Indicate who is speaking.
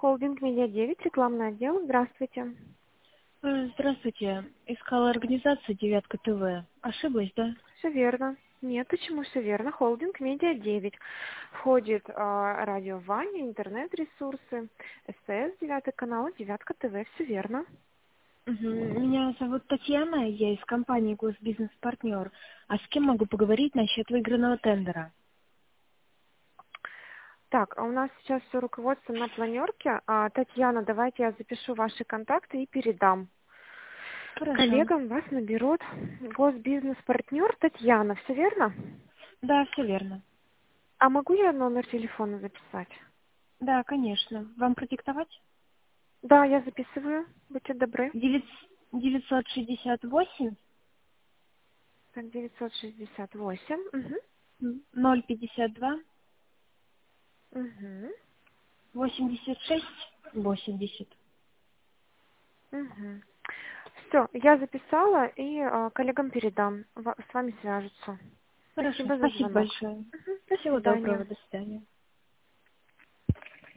Speaker 1: Холдинг Медиа 9, рекламный отдел. Здравствуйте.
Speaker 2: Здравствуйте. Искала организацию «Девятка ТВ». Ошиблась, да?
Speaker 1: Все верно. Нет, почему все верно? Холдинг Медиа 9. Входит радио Ваня, интернет-ресурсы, СТС, 9 канал, Девятка ТВ. Все верно.
Speaker 2: Меня зовут Татьяна, я из компании «Госбизнес-партнер». А с кем могу поговорить насчет выигранного тендера?
Speaker 1: Так, а у нас сейчас все руководство на планерке. Татьяна, давайте я запишу ваши контакты и передам.
Speaker 2: Хорошо.
Speaker 1: Коллегам вас наберут. Госбизнес-партнер Татьяна. Все верно?
Speaker 2: Да, все верно.
Speaker 1: А могу я номер телефона записать?
Speaker 2: Да, конечно. Вам продиктовать?
Speaker 1: Да, я записываю. Будьте добры.
Speaker 2: 968
Speaker 1: Так, 968. Угу.
Speaker 2: 052
Speaker 1: Угу.
Speaker 2: 86 80.
Speaker 1: Угу. Все, я записала и коллегам передам. С вами свяжутся.
Speaker 2: Хорошо,
Speaker 1: Спасибо за
Speaker 2: спасибо
Speaker 1: звонок.
Speaker 2: большое.
Speaker 1: Мгм. До
Speaker 2: Всего
Speaker 1: свидания.
Speaker 2: доброго, до свидания.